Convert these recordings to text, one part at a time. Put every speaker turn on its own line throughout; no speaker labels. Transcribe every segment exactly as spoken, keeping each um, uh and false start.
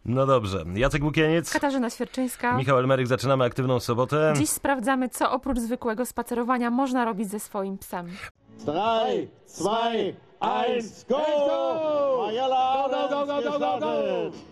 No dobrze. Jacek Bukieniec.
Katarzyna Świerczyńska.
Michał Elmeryk. Zaczynamy aktywną sobotę.
Dziś sprawdzamy, co oprócz zwykłego spacerowania można robić ze swoim psem.
drei, zwei, eins, go! Majela, go, go, go, go, go, go!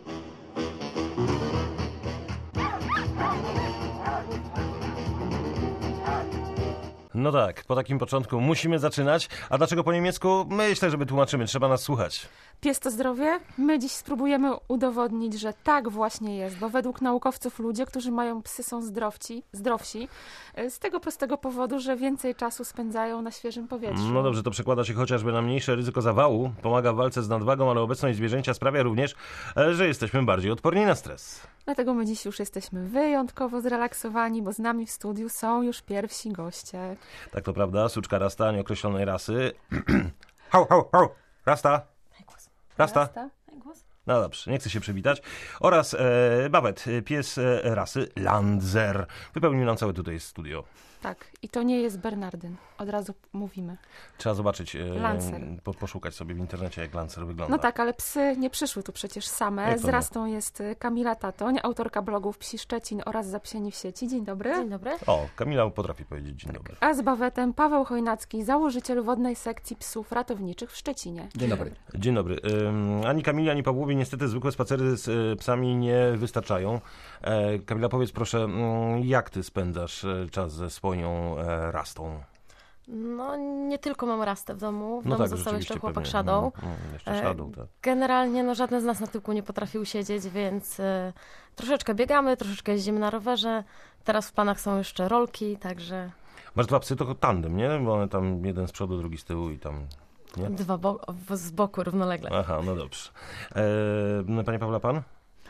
No tak, po takim początku musimy zaczynać. A dlaczego po niemiecku? Myślę, że wytłumaczymy. Trzeba nas słuchać.
Pies to zdrowie? My dziś spróbujemy udowodnić, że tak właśnie jest, bo według naukowców ludzie, którzy mają psy, są zdrowci, zdrowsi z tego prostego powodu, że więcej czasu spędzają na świeżym powietrzu.
No dobrze, to przekłada się chociażby na mniejsze ryzyko zawału, pomaga w walce z nadwagą, ale obecność zwierzęcia sprawia również, że jesteśmy bardziej odporni na stres.
Dlatego my dziś już jesteśmy wyjątkowo zrelaksowani, bo z nami w studiu są już pierwsi goście.
Tak, to prawda, suczka Rasta, nieokreślonej rasy. Hau, hau, hau, Rasta. Rasta.
Rasta?
No dobrze, nie chcę się przywitać. Oraz e, Bawet, pies e, rasy Lanzer. Wypełnił nam całe tutaj studio.
Tak, i to nie jest Bernardyn. Od razu mówimy.
Trzeba zobaczyć, e,
Lancer.
po, poszukać sobie w internecie, jak Lancer wygląda.
No tak, ale psy nie przyszły tu przecież same. Z Rastą jest Kamila Tatoń, autorka blogów Psi Szczecin oraz Zapsieni w sieci. Dzień dobry.
Dzień dobry.
O, Kamila potrafi powiedzieć dzień dobry.
A z Bawetem Paweł Chojnacki, założyciel wodnej sekcji psów ratowniczych w Szczecinie.
Dzień dobry.
Dzień dobry. Ym, ani Kamili, ani Pawłowi niestety zwykłe spacery z y, psami nie wystarczają. E, Kamila, powiedz proszę, mm, jak ty spędzasz e, czas ze swoją e, Rastą?
No nie tylko mam Rastę w domu, w
No
domu
tak,
został jeszcze
rzeczywiście,
chłopak
pewnie.
Shadow.
No, no, jeszcze Shadow, tak.
Generalnie no żaden z nas na tyłku nie potrafił siedzieć, więc y, troszeczkę biegamy, troszeczkę jeździmy na rowerze. Teraz w planach są jeszcze rolki, także...
Masz dwa psy, to tandem, nie? Bo one tam jeden z przodu, drugi z tyłu i tam... Nie?
Dwa bo- z boku równolegle.
Aha, no dobrze. E, panie Pawle, pan?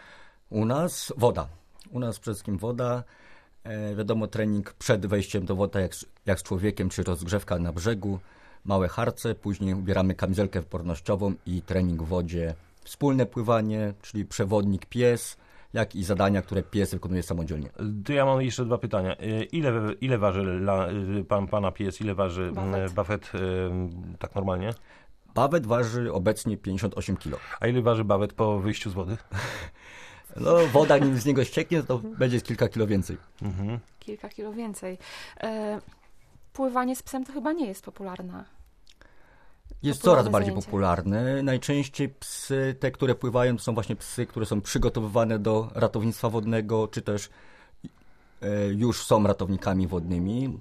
U nas woda. U nas przede wszystkim woda. E, wiadomo, trening przed wejściem do wody, jak, jak z człowiekiem, czy rozgrzewka na brzegu. Małe harce, później ubieramy kamizelkę wypornościową i trening w wodzie. Wspólne pływanie, czyli przewodnik pies, jak i zadania, które pies wykonuje samodzielnie.
To ja mam jeszcze dwa pytania. Ile, ile waży la, pan, pana pies, ile waży
Buffett.
Buffett tak normalnie?
Bawet waży obecnie pięćdziesiąt osiem kilo.
A ile waży Bawet po wyjściu z wody?
No, woda nim z niego ścieknie, to będzie z kilka kilo więcej.
Mhm.
Kilka kilo więcej. E, pływanie z psem to chyba nie jest popularne.
Jest
Popularne
coraz bardziej
zajęcie.
popularne. Najczęściej psy, te, które pływają, to są właśnie psy, które są przygotowywane do ratownictwa wodnego, czy też e, już są ratownikami wodnymi.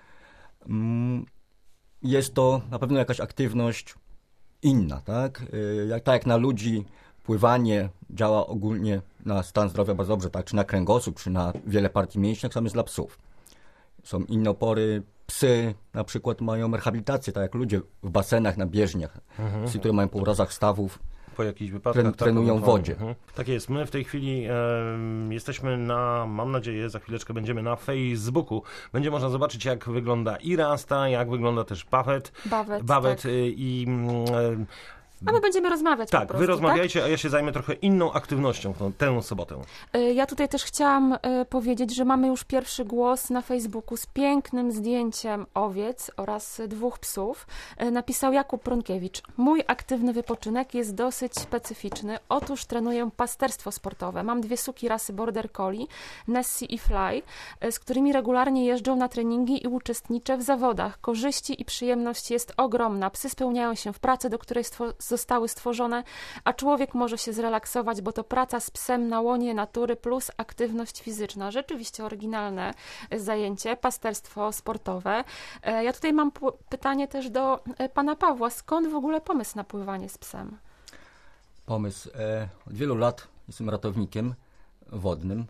Mm, Jest to na pewno jakaś aktywność inna, tak? E, Jak, tak jak na ludzi pływanie działa ogólnie na stan zdrowia bardzo dobrze, tak? Czy na kręgosłup, czy na wiele partii mięśni, tak samo jest dla psów. Są inne opory. Psy na przykład mają rehabilitację, tak jak ludzie w basenach, na bieżniach.
Mhm.
Psy, które mają po urazach stawów,
Po jakichś wypadkach.
Tren-
tak,
trenują w
ewentualnie.
wodzie.
Mhm. Tak jest. My w tej chwili e, jesteśmy na, mam nadzieję, za chwileczkę będziemy na Facebooku. Będzie można zobaczyć, jak wygląda i Rasta, jak wygląda też Bawet.
Bawet,
Bawet
tak.
y, i... mm, e,
A my będziemy rozmawiać po
tak,
prostu,
wy rozmawiajcie, a ja się zajmę trochę inną aktywnością w tą, tę sobotę.
tak? E, Ja tutaj też chciałam e, powiedzieć, że mamy już pierwszy głos na Facebooku z pięknym zdjęciem owiec oraz dwóch psów. E, Napisał Jakub Pronkiewicz. Mój aktywny wypoczynek jest dosyć specyficzny. Otóż trenuję pasterstwo sportowe. Mam dwie suki rasy Border Collie, Nessie i Fly, e, z którymi regularnie jeżdżą na treningi i uczestniczę w zawodach. Korzyści i przyjemność jest ogromna. Psy spełniają się w pracy, do której stwo- zostały stworzone, a człowiek może się zrelaksować, bo to praca z psem na łonie natury plus aktywność fizyczna. Rzeczywiście oryginalne zajęcie, pasterstwo sportowe. E, Ja tutaj mam p- pytanie też do e, pana Pawła. Skąd w ogóle pomysł na pływanie z psem?
Pomysł. E, od wielu lat jestem ratownikiem wodnym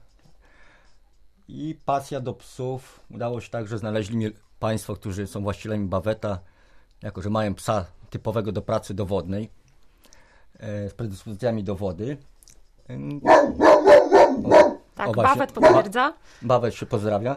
i pasja do psów. Udało się tak, że znaleźli mnie państwo, którzy są właścicielami Baweta, jako że mają psa typowego do pracy dowodnej, e, z predyspozycjami do wody. Em,
Tak,
O, właśnie.
Bawet potwierdza.
Bawet się pozdrawia.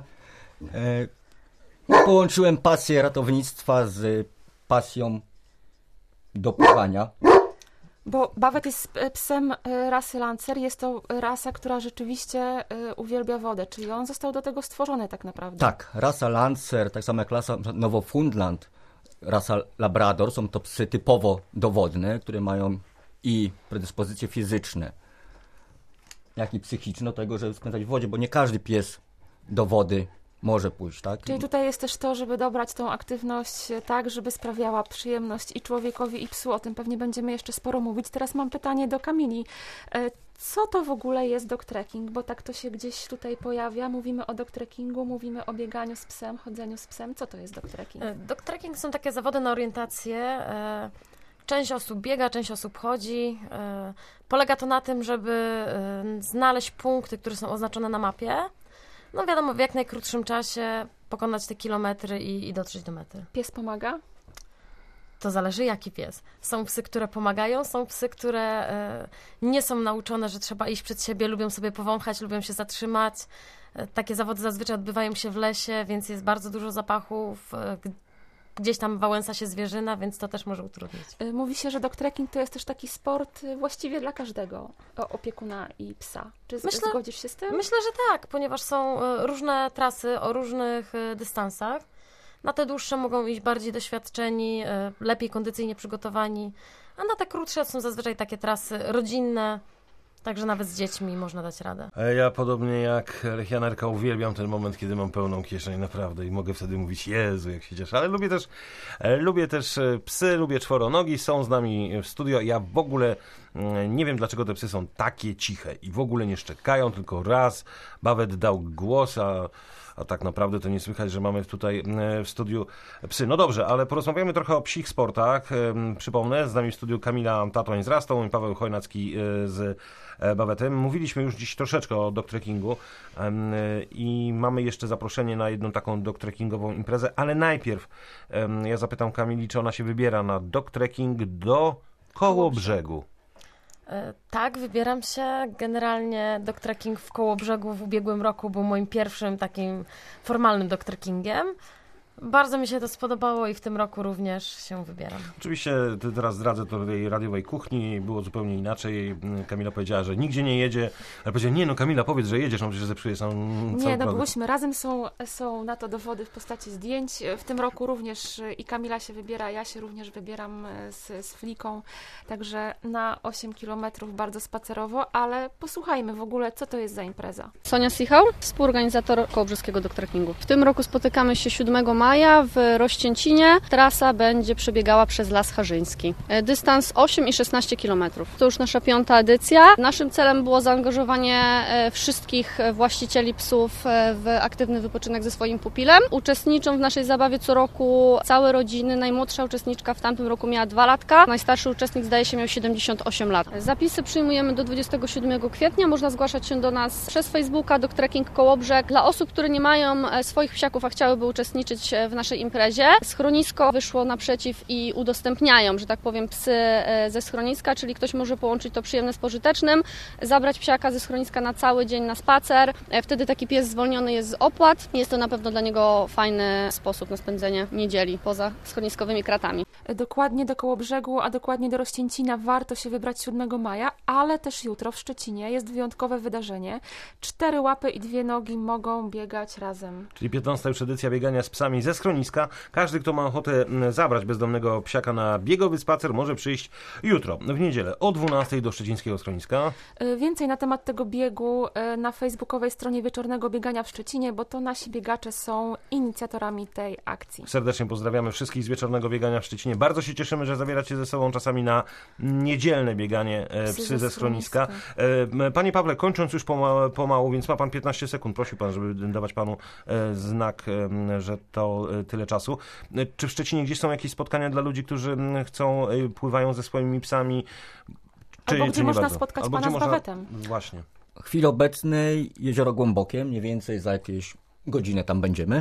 E, połączyłem pasję ratownictwa z pasją do pływania.
Bo Bawet jest e, psem e, rasy Lancer. Jest to rasa, która rzeczywiście e, uwielbia wodę, czyli on został do tego stworzony tak naprawdę.
Tak, rasa Lancer, tak samo jak rasa Nowofundland, rasa Labrador, są to psy typowo dowodne, które mają i predyspozycje fizyczne jak i psychiczną tego, żeby spędzać w wodzie, bo nie każdy pies do wody może pójść, tak?
Czyli tutaj jest też to, żeby dobrać tą aktywność tak, żeby sprawiała przyjemność i człowiekowi, i psu. O tym pewnie będziemy jeszcze sporo mówić. Teraz mam pytanie do Kamili. Co to w ogóle jest dog trekking? Bo tak to się gdzieś tutaj pojawia. Mówimy o dog trekkingu, mówimy o bieganiu z psem, chodzeniu z psem. Co to jest dog trekking?
Dog trekking są takie zawody na orientację. Część osób biega, część osób chodzi. Polega to na tym, żeby znaleźć punkty, które są oznaczone na mapie. No wiadomo, w jak najkrótszym czasie pokonać te kilometry i, i dotrzeć do mety.
Pies pomaga?
To zależy jaki pies. Są psy, które pomagają, są psy, które e, nie są nauczone, że trzeba iść przed siebie, lubią sobie powąchać, lubią się zatrzymać. E, takie zawody zazwyczaj odbywają się w lesie, więc jest bardzo dużo zapachów. E, gdzieś tam wałęsa się zwierzyna, więc to też może utrudnić.
Mówi się, że dog trekking to jest też taki sport właściwie dla każdego opiekuna i psa. Czy
myślę,
zgodzisz się z tym?
Myślę, że tak, ponieważ są różne trasy o różnych dystansach. Na te dłuższe mogą iść bardziej doświadczeni, lepiej kondycyjnie przygotowani, a na te krótsze są zazwyczaj takie trasy rodzinne, także nawet z dziećmi można dać radę.
Ja podobnie jak Lechianerka uwielbiam ten moment, kiedy mam pełną kieszeń, naprawdę, i mogę wtedy mówić: Jezu, jak się cieszę. Ale lubię też, lubię też psy, lubię czworonogi, są z nami w studio. Ja w ogóle nie wiem, dlaczego te psy są takie ciche i w ogóle nie szczekają, tylko raz Bawet dał głos, a A tak naprawdę to nie słychać, że mamy tutaj w studiu psy. No dobrze, ale porozmawiamy trochę o psich sportach. Przypomnę, z nami w studiu Kamila Tatoń z Rastą i Paweł Chojnacki z Bawetem. Mówiliśmy już dziś troszeczkę o dog trekkingu i mamy jeszcze zaproszenie na jedną taką dog trekkingową imprezę, ale najpierw ja zapytam Kamili, czy ona się wybiera na dog trekking do Kołobrzegu.
Tak, wybieram się. Generalnie dog trekking w Kołobrzegu w ubiegłym roku był moim pierwszym takim formalnym dog trekkingiem. Bardzo mi się to spodobało i w tym roku również się wybieram.
Oczywiście teraz zdradzę to tej radiowej kuchni, było zupełnie inaczej. Kamila powiedziała, że nigdzie nie jedzie, ale powiedziała: nie no Kamila, powiedz, że jedziesz, no przecież zepsuje sam cały
Nie, no
produkt.
byłyśmy razem, są, są na to dowody w postaci zdjęć. W tym roku również i Kamila się wybiera, ja się również wybieram z, z Fliką, także na osiem kilometrów bardzo spacerowo, ale posłuchajmy w ogóle, co to jest za impreza.
Sonia Sichał, współorganizator Kołobrzeskiego dog trekkingu. W tym roku spotykamy się siódmego maja w Rościęcinie. Trasa będzie przebiegała przez Las Harzyński. Dystans osiem i szesnaście kilometrów. To już nasza piąta edycja. Naszym celem było zaangażowanie wszystkich właścicieli psów w aktywny wypoczynek ze swoim pupilem. Uczestniczą w naszej zabawie co roku całe rodziny. Najmłodsza uczestniczka w tamtym roku miała dwa latka. Najstarszy uczestnik zdaje się miał siedemdziesiąt osiem lat. Zapisy przyjmujemy do dwudziestego siódmego kwietnia. Można zgłaszać się do nas przez Facebooka Dog Trekking Kołobrzeg. Dla osób, które nie mają swoich psiaków, a chciałyby uczestniczyć w naszej imprezie, schronisko wyszło naprzeciw i udostępniają, że tak powiem, psy ze schroniska, czyli ktoś może połączyć to przyjemne z pożytecznym, zabrać psiaka ze schroniska na cały dzień na spacer. Wtedy taki pies zwolniony jest z opłat. Jest to na pewno dla niego fajny sposób na spędzenie niedzieli poza schroniskowymi kratami.
Dokładnie do Kołobrzegu, a dokładnie do Rościęcina warto się wybrać siódmego maja, ale też jutro w Szczecinie jest wyjątkowe wydarzenie. Cztery łapy i dwie nogi mogą biegać razem.
Czyli piętnasta już edycja biegania z psami ze schroniska. Każdy, kto ma ochotę zabrać bezdomnego psiaka na biegowy spacer, może przyjść jutro, w niedzielę o dwunastej do szczecińskiego schroniska.
Więcej na temat tego biegu na facebookowej stronie Wieczornego Biegania w Szczecinie, bo to nasi biegacze są inicjatorami tej akcji.
Serdecznie pozdrawiamy wszystkich z Wieczornego Biegania w Szczecinie. Bardzo się cieszymy, że zabieracie ze sobą czasami na niedzielne bieganie psy, psy ze schroniska. schroniska. Panie Pawle, kończąc już pomału, pomału, więc ma pan piętnaście sekund. Prosił pan, żeby dawać panu znak, że to tyle czasu. Czy w Szczecinie gdzieś są jakieś spotkania dla ludzi, którzy chcą, pływają ze swoimi psami? Czy,
Albo gdzie
czy
można
bardzo?
spotkać
Albo
pana z
można...
Bawetem?
Właśnie.
W chwili obecnej Jezioro Głębokie, mniej więcej za jakieś godzinę tam będziemy.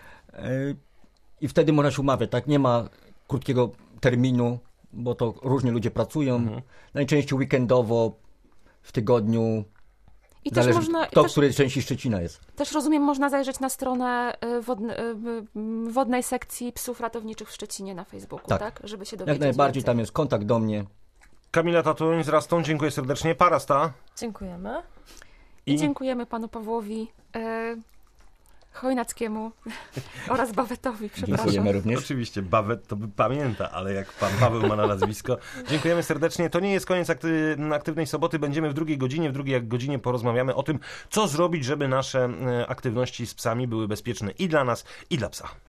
I wtedy można się umawiać, tak? Nie ma krótkiego terminu, bo to różnie ludzie pracują. Mhm. Najczęściej weekendowo, w tygodniu.
I
Zależy,
też można,
kto,
też,
w której części Szczecina jest.
Też rozumiem, można zajrzeć na stronę wodne, wodnej sekcji psów ratowniczych w Szczecinie na Facebooku, tak? tak? Żeby się dowiedzieć
Jak najbardziej,
więcej.
tam jest kontakt do mnie.
Kamila Tatoń z Rastą, dziękuję serdecznie. Parasta.
Dziękujemy.
I, I dziękujemy panu Pawłowi. Chojnackiemu oraz Bawetowi, przepraszam.
Dziękujemy również.
Oczywiście, Bawet to by pamięta, ale jak pan Paweł ma na nazwisko. Dziękujemy serdecznie. To nie jest koniec akty, aktywnej soboty. Będziemy w drugiej godzinie. W drugiej godzinie porozmawiamy o tym, co zrobić, żeby nasze aktywności z psami były bezpieczne i dla nas, i dla psa.